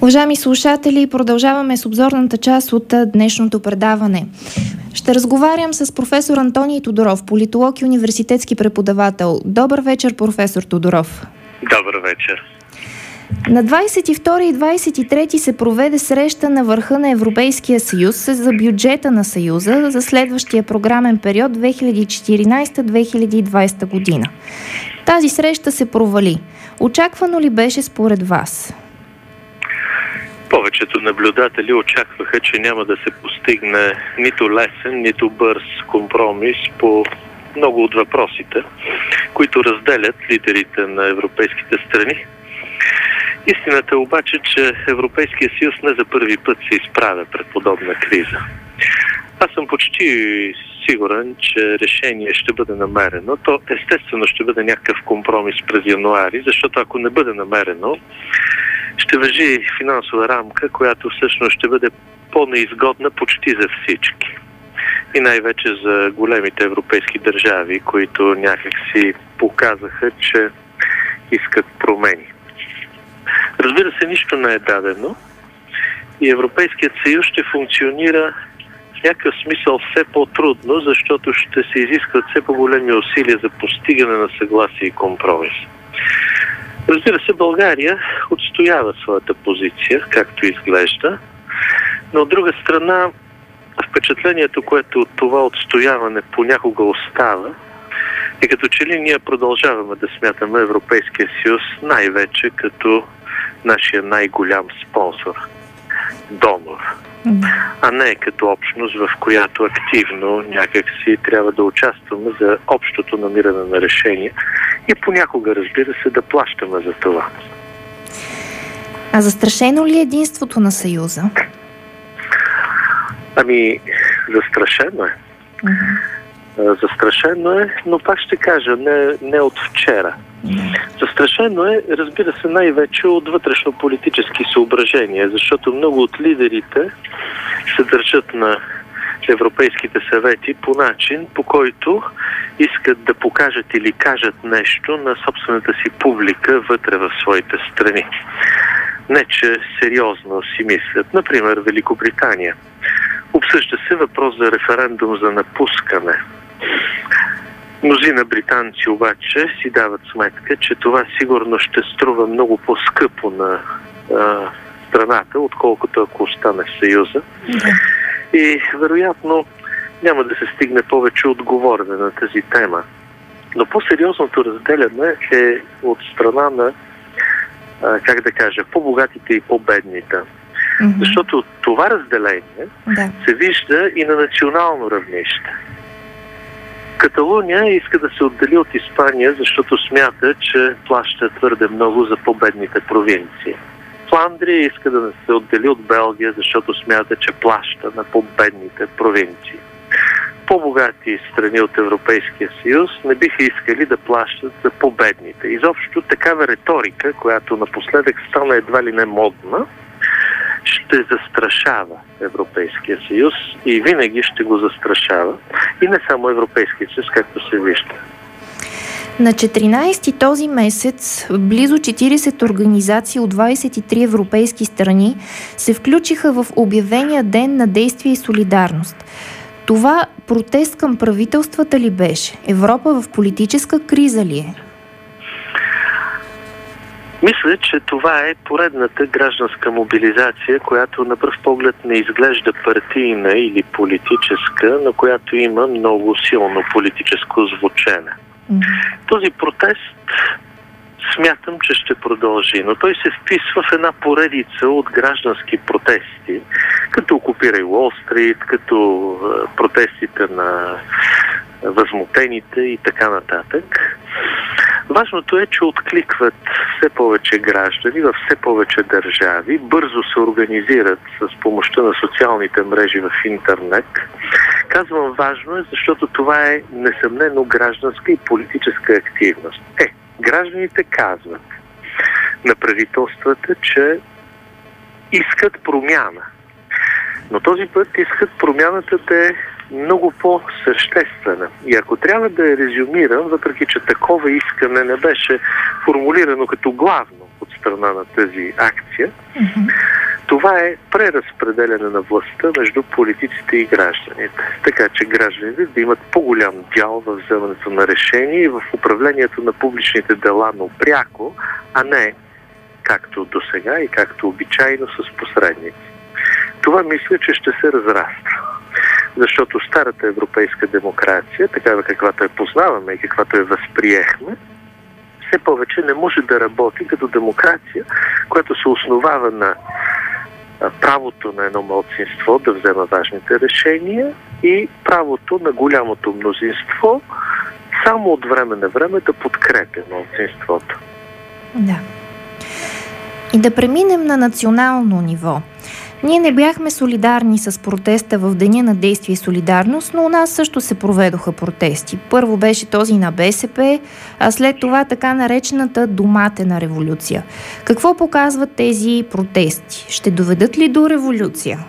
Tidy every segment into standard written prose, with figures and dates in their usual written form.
Уважаеми слушатели, продължаваме с обзорната част от днешното предаване. Ще разговарям с професор Антоний Тодоров, политолог и университетски преподавател. Добър вечер, професор Тодоров. Добър вечер. На 22 и 23 се проведе среща на върха на Европейския съюз за бюджета на Съюза за следващия програмен период 2014-2020 година. Тази среща се провали. Очаквано ли беше според вас? Повечето наблюдатели очакваха, че няма да се постигне нито лесен, нито бърз компромис по много от въпросите, които разделят лидерите на европейските страни. Истината е обаче, че Европейския съюз не за първи път се изправя пред подобна криза. Аз съм почти сигурен, че решение ще бъде намерено. То естествено ще бъде някакъв компромис през януари, защото ако не бъде намерено, ще важи финансова рамка, която всъщност ще бъде по-неизгодна почти за всички. И най-вече за големите европейски държави, които някак си показаха, че искат промени. Разбира се, нищо не е дадено и Европейският съюз ще функционира в някакъв смисъл все по-трудно, защото ще се изискват все по-големи усилия за постигане на съгласие и компромис. Разбира се, България отстоява своята позиция, както изглежда, но от друга страна впечатлението, което от това отстояване понякога остава, и като че ли ние продължаваме да смятаме Европейския съюз най-вече като нашия най-голям спонсор, донор, а не като общност, в която активно някакси трябва да участваме за общото намиране на решение и понякога, разбира се, да плащаме за това. А застрашено ли е единството на Съюза? Ами, застрашено е. Застрашено е, но пак ще кажа, не от вчера. Застрашено е, разбира се, най-вече от вътрешно-политически съображения, защото много от лидерите се държат на европейските съвети по начин, по който искат да покажат или кажат нещо на собствената си публика вътре в своите страни. Не, че сериозно си мислят. Например, Великобритания. Обсъжда се въпрос за референдум за напускане. Мнозина британци обаче си дават сметка, че това сигурно ще струва много по-скъпо на страната, отколкото ако остане в Съюза. И вероятно няма да се стигне повече отговорене на тази тема. Но по-сериозното разделяне е от страна на, по-богатите и по-бедните. Защото това разделение се вижда и на национално равнище. Каталуния иска да се отдели от Испания, защото смята, че плаща твърде много за по-бедните провинции. Фландрия иска да се отдели от Белгия, защото смята, че плаща на по-бедните провинции. По-богати страни от Европейския съюз не биха искали да плащат за по-бедните. Изобщо такава риторика, която напоследък стана едва ли не модна, ще застрашава Европейския съюз и винаги ще го застрашава. И не само Европейския съюз, както се вижда. На 14-ти този месец близо 40 организации от 23 европейски страни се включиха в обявения ден на действие и солидарност. Това протест към правителствата ли беше? Европа в политическа криза ли е? Мисля, че това е поредната гражданска мобилизация, която на пръв поглед не изглежда партийна или политическа, но която има много силно политическо звучене. Този протест смятам, че ще продължи, но той се вписва в една поредица от граждански протести, като окупирай Уол Стрит, като протестите на възмутените и така нататък. Важното е, че откликват все повече граждани във все повече държави, бързо се организират с помощта на социалните мрежи в интернет. Казвам важно е, защото това е несъмнено гражданска и политическа активност. Гражданите казват на правителствата, че искат промяна. Но този път искат промяната да е много по-съществена. И ако трябва да я резюмирам, въпреки че такова искане не беше формулирано като главно от страна на тази акция, Това е преразпределяне на властта между политиците и гражданите. Така че гражданите да имат по-голям дял в вземането на решения и в управлението на публичните дела, но пряко, а не както до сега и както обичайно с посредници. Това мисля, че ще се разраства. Защото старата европейска демокрация, такава каквато я познаваме и каквато я възприехме, все повече не може да работи като демокрация, която се основава на правото на едно малцинство да взема важните решения и правото на голямото мнозинство само от време на време да подкрепя малцинството. Да. И да преминем на национално ниво. Ние не бяхме солидарни с протеста в Деня на действие и солидарност, но у нас също се проведоха протести. Първо беше този на БСП, а след това така наречената доматена революция. Какво показват тези протести? Ще доведат ли до революция?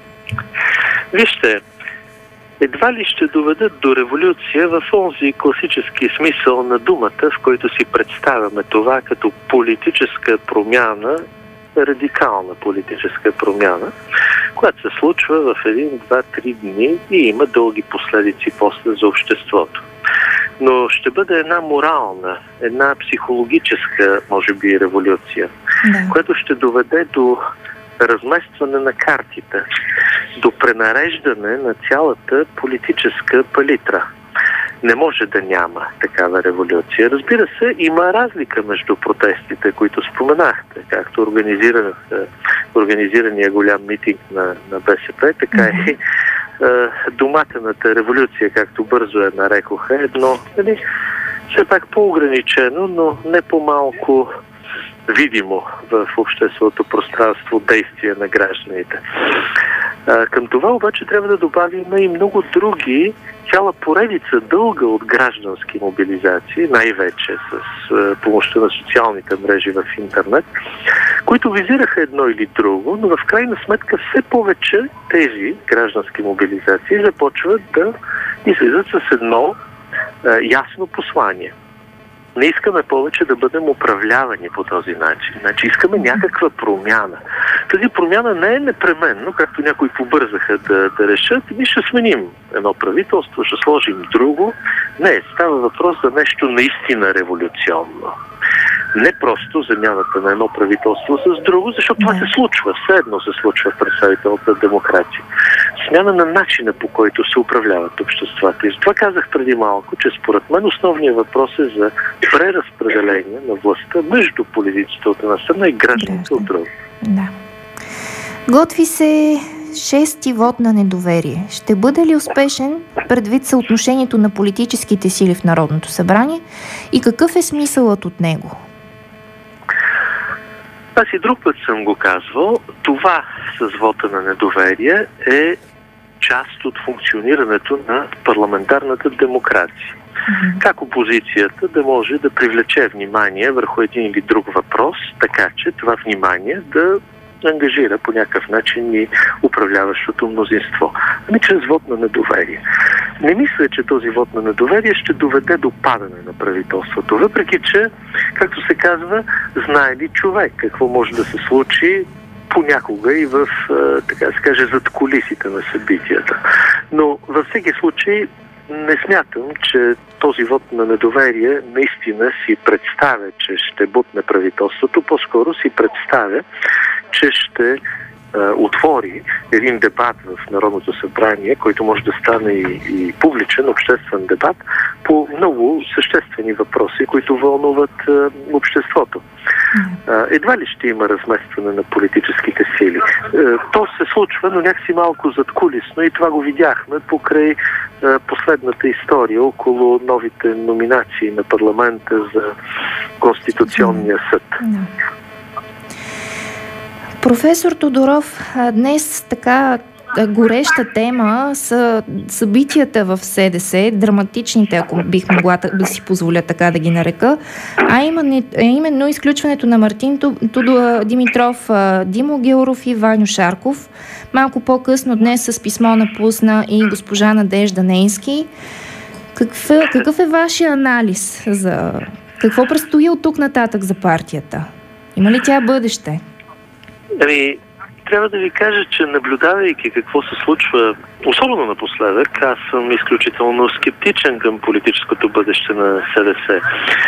Вижте, едва ли ще доведат до революция в онзи класически смисъл на думата, в който си представяме това като политическа промяна, радикална политическа промяна, която се случва в 1, 2, 3 дни и има дълги последици после за обществото. Но ще бъде една морална, една психологическа, може би, революция, която ще доведе до разместване на картите, до пренареждане на цялата политическа палитра. Не може да няма такава революция. Разбира се, има разлика между протестите, които споменахте, както организирания голям митинг на БСП, така и доматената революция, както бързо я нарекоха, едно все пак по-ограничено, но не по-малко видимо в общественото пространство действие на гражданите. Към това обаче трябва да добавим и много други, цяла поредица дълга от граждански мобилизации, най-вече с помощта на социалните мрежи в интернет, които визираха едно или друго, но в крайна сметка все повече тези граждански мобилизации започват да излизат с едно ясно послание. Не искаме повече да бъдем управлявани по този начин. Значи искаме някаква промяна. Тази промяна не е непременно, както някои побързаха да решат, ние ще сменим едно правителство, ще сложим друго. Не, става въпрос за нещо наистина революционно. Не просто замяната на едно правителство с друго, защото това се случва. Все едно се случва в представителната демокрация. Смяна на начина, по който се управляват обществата. И затова казах преди малко, че според мен основният въпрос е за преразпределение на властта между политиците от една страна и гражданите от друга. Да. Готви се 6-ти вод на недоверие. Ще бъде ли успешен предвид съотношението на политическите сили в Народното събрание и какъв е смисълът от него? Аз и друг път съм го казвал. Това с вота на недоверие е част от функционирането на парламентарната демокрация. Как опозицията да може да привлече внимание върху един или друг въпрос, така че това внимание да ангажира по някакъв начин и управляващото мнозинство. Ами чрез вод на недоверие. Не мисля, че този вод на недоверие ще доведе до падане на правителството. Въпреки, че, както се казва, знае ли човек какво може да се случи понякога и в, така се каже, зад кулисите на събитията. Но във всеки случай не смятам, че този вод на недоверие наистина си представя, че ще бутне правителството. По-скоро си представя, че ще отвори един дебат в Народното събрание, който може да стане и публичен, обществен дебат по много съществени въпроси, които вълнуват обществото. Едва ли ще има разместване на политическите сили. То се случва, но някакси малко задкулисно и това го видяхме покрай последната история около новите номинации на парламента за Конституционния съд. Професор Тодоров, днес така гореща тема са събитията в СДС, драматичните, ако бих могла да си позволя така да ги нарека, а именно изключването на Мартин Димитров, Димо Гяуров и Ваньо Шарков. Малко по-късно днес с писмо напусна и госпожа Надежда Нейнски. Какъв е вашия анализ за какво предстои от тук нататък за партията? Има ли тя бъдеще? трябва да ви кажа, че наблюдавайки какво се случва, особено напоследък, аз съм изключително скептичен към политическото бъдеще на СДС.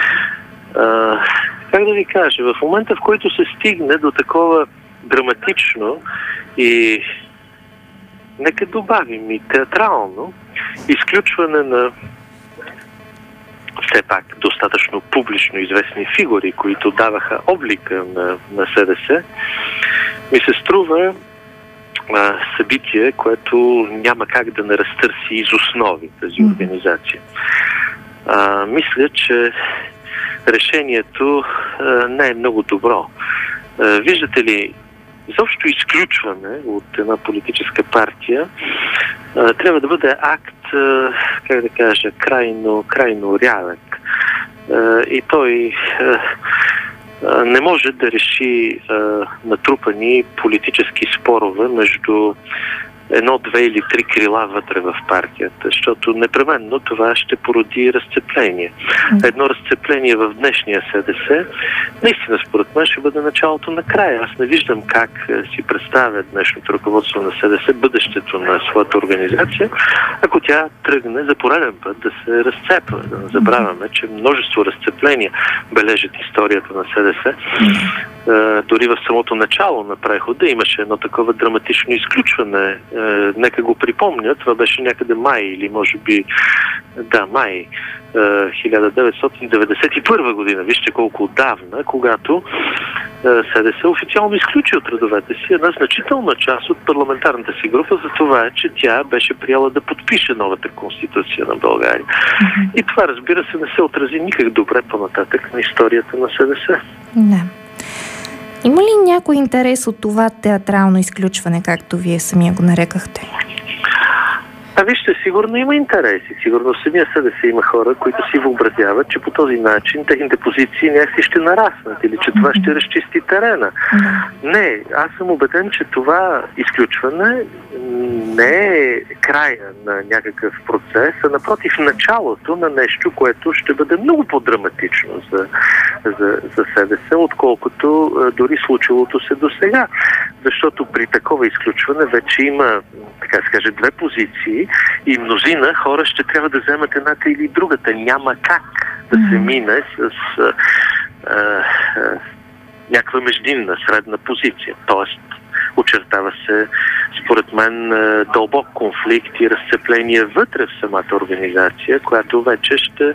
Как да ви кажа, в момента, в който се стигне до такова драматично и нека добавим и театрално изключване на все пак достатъчно публично известни фигури, които даваха облика на СДС, ми се струва събитие, което няма как да не разтърси из основи тази организация. Мисля, че решението не е много добро. Виждате ли, изобщо изключване от една политическа партия трябва да бъде акт, как да кажа, крайно рядък. И той не може да реши натрупани политически спорове между едно, две или три крила вътре в партията, защото непременно това ще породи разцепление. Едно разцепление в днешния СДС наистина според мен ще бъде началото на края. Аз не виждам как си представя днешното ръководство на СДС бъдещето на своята организация, ако тя тръгне за пореден път да се разцепва. Да не забравяме, че множество разцепления бележат историята на СДС. Дори в самото начало на прехода имаше едно такова драматично изключване. Нека го припомня, това беше някъде май или може би май 1991 година. Вижте колко отдавна, когато СДС официално изключи от редовете си една значителна част от парламентарната си група за това, че тя беше приела да подпише новата конституция на България. И това, разбира се, не се отрази никак добре по-нататък на историята на СДС. Да. Има ли някой интерес от това театрално изключване, както вие самия го нарекахте? Вижте, сигурно има интереси. Сигурно в самия СДС има хора, които си въобразяват, че по този начин техните позиции някакси ще нараснат или че това ще разчисти терена. Не, аз съм убеден, че това изключване не е края на някакъв процес, а напротив началото на нещо, което ще бъде много по-драматично за СДС, отколкото дори случилото се до сега. Защото при такова изключване вече има, така се каже, две позиции и мнозина хора ще трябва да вземат едната или другата. Няма как да се мине с някаква междинна, средна позиция. Тоест, очертава се, според мен, дълбок конфликт и разцепление вътре в самата организация, която вече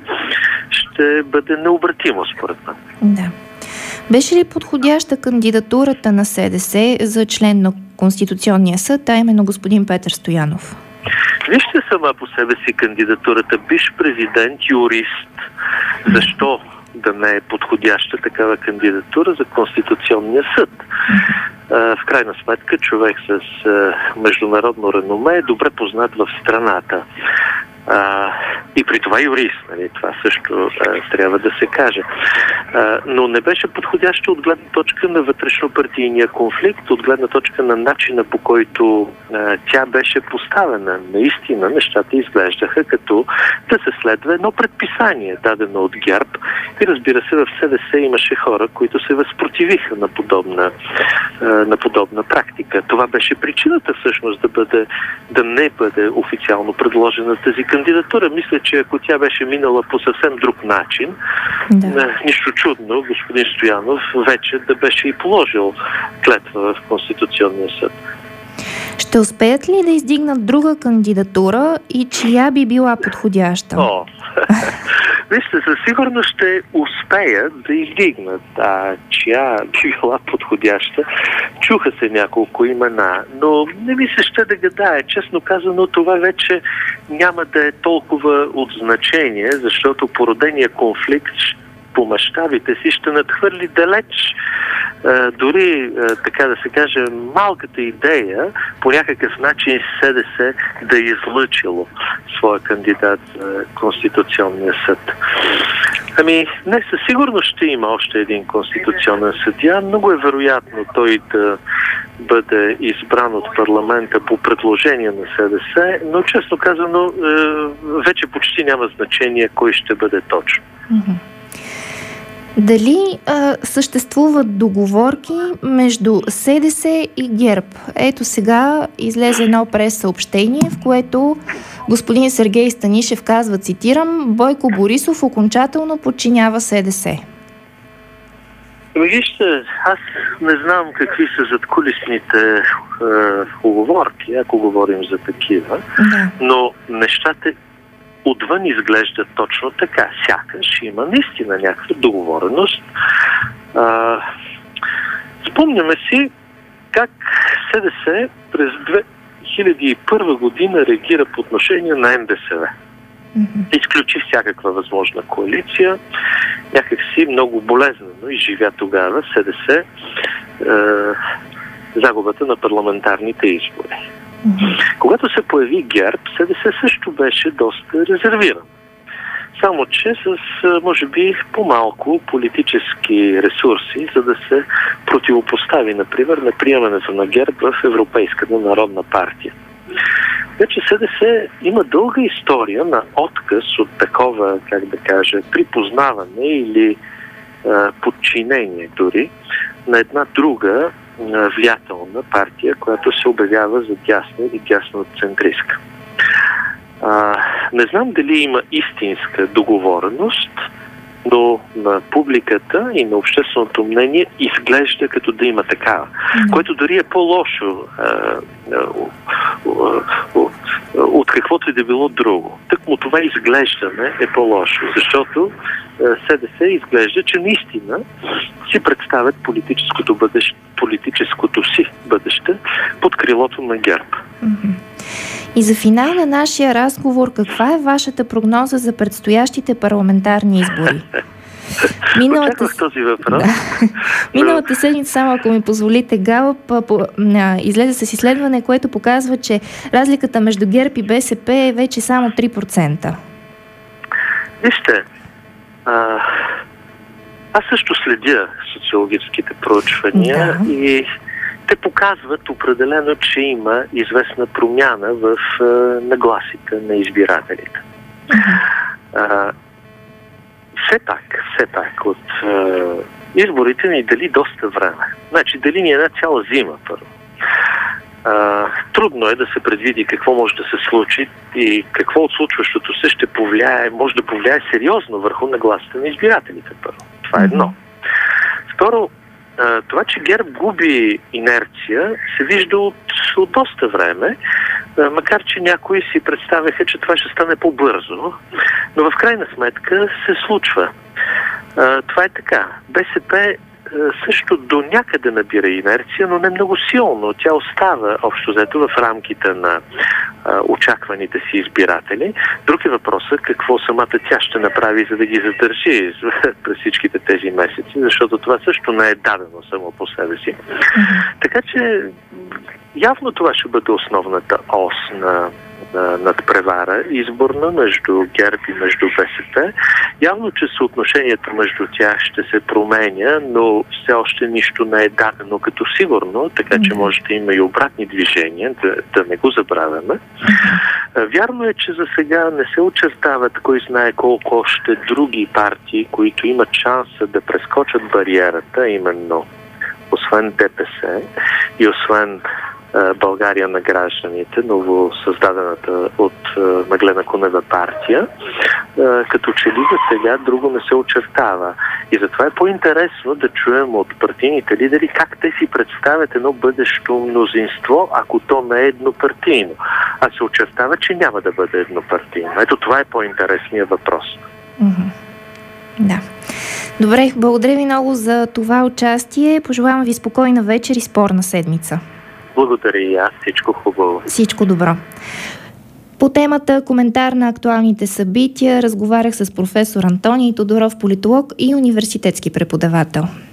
ще бъде необратимо, според мен. Да. Беше ли подходяща кандидатурата на СДС за член на Конституционния съд, а именно господин Петър Стоянов? Вижте сама по себе си кандидатурата. Биш президент, юрист. Защо да не е подходяща такава кандидатура за Конституционния съд? В крайна сметка човек с международно реноме е добре познат в страната. И при това юрист, нали? Това също трябва да се каже. Но не беше подходящо от гледна точка на вътрешно-партийния конфликт, от гледна точка на начина, по който тя беше поставена. Наистина нещата изглеждаха като да се следва едно предписание, дадено от ГЕРБ. И разбира се, в СДС имаше хора, които се възпротивиха на подобна практика. Това беше причината всъщност да не бъде официално предложена тази кандидатура. Мисля, че ако тя беше минала по съвсем друг начин, нищо чудно, господин Стоянов вече да беше и положил клетва в Конституционния съд. Ще успеят ли да издигнат друга кандидатура и чия би била подходяща? Вижте, със сигурност ще успеят да издигнат. Чия би била подходяща? Чуха се няколко имена, но не ми се ще да гадае. Честно казано, това вече няма да е толкова от значение, защото породения конфликт по мащабите си ще надхвърли далеч дори, така да се каже, малката идея по някакъв начин СДС да е излъчило своя кандидат за Конституционния съд. Не, със сигурност ще има още един конституционен съдия. Много е вероятно той да бъде избран от парламента по предложение на СДС, но честно казано, вече почти няма значение кой ще бъде точно. Дали съществуват договорки между СДС и ГЕРБ? Ето сега излезе едно прес-съобщение, в което господин Сергей Станишев казва, цитирам, Бойко Борисов окончателно подчинява СДС. Вижте, аз не знам какви са задкулисните уговорки, ако говорим за такива, но нещата отвън изглежда точно така. Сякаш има наистина някаква договореност. Спомняме си как СДС през 2001 година реагира по отношение на НДСВ. Изключи всякаква възможна коалиция. Някакси много болезнено изживя тогава СДС загубата на парламентарните избори. Когато се появи ГЕРБ, СДС също беше доста резервиран. Само че с, може би, по-малко политически ресурси, за да се противопостави, например, на приемането на ГЕРБ в Европейската народна партия. Вече СДС има дълга история на отказ от такова, как да кажа, припознаване или подчинение дори на една друга влиятелна партия, която се обявява за дясна или дясноцентристка. Не знам дали има истинска договореност, но на публиката и на общественото мнение изглежда като да има такава, което дори е по-лошо от каквото и да било друго. Тъкмо това изглеждане е по-лошо, защото СДС изглежда, че наистина си представят политическото си бъдеще под крилото на ГЕРБ. И за финал на нашия разговор, каква е вашата прогноза за предстоящите парламентарни избори? Очаквах този въпрос. Миналата седмица, само ако ми позволите, Галъп излезе с изследване, което показва, че разликата между ГЕРБ и БСП е вече само 3%. Вижте, аз също следя социологическите проучвания и те показват определено, че има известна промяна в нагласите на избирателите. Все пак от изборите ни дали доста време. Значи дали ни една цяла зима първо. Трудно е да се предвиди какво може да се случи и какво от случващото се ще повлияе, може да повлияе сериозно върху нагласите на избирателите първо. Това е едно. Второ, това, че ГЕРБ губи инерция, се вижда от доста време, макар че някои си представяха, че това ще стане по-бързо, но в крайна сметка се случва. Това е така. БСП също до някъде набира инерция, но не много силно. Тя остава общо взето в рамките на очакваните си избиратели. Друг е въпросът какво самата тя ще направи, за да ги задържи през всичките тези месеци, защото това също не е дадено само по себе си. Така че явно това ще бъде основната ос на надпревара изборна между ГЕРБ и между БСП. Явно, че съотношението между тях ще се променя, но все още нищо не е дадено като сигурно, така че може да има и обратни движения, да не го забравяме. Вярно е, че за сега не се очертават кой знае колко още други партии, които имат шанса да прескочат бариерата, именно освен ДПС и освен България на гражданите, новосъздадената от Меглена Кунева партия, като че ли за сега друго не се очертава. И затова е по-интересно да чуем от партийните лидери как те си представят едно бъдещо мнозинство, ако то не е еднопартийно. А се очертава, че няма да бъде еднопартийно. Ето това е по-интересният въпрос. Да. Добре, благодаря ви много за това участие. Пожелавам ви спокойна вечер и спорна седмица. Благодаря и аз. Всичко хубаво. Всичко добро. По темата коментар на актуалните събития разговарях с професор Антоний Тодоров, политолог и университетски преподавател.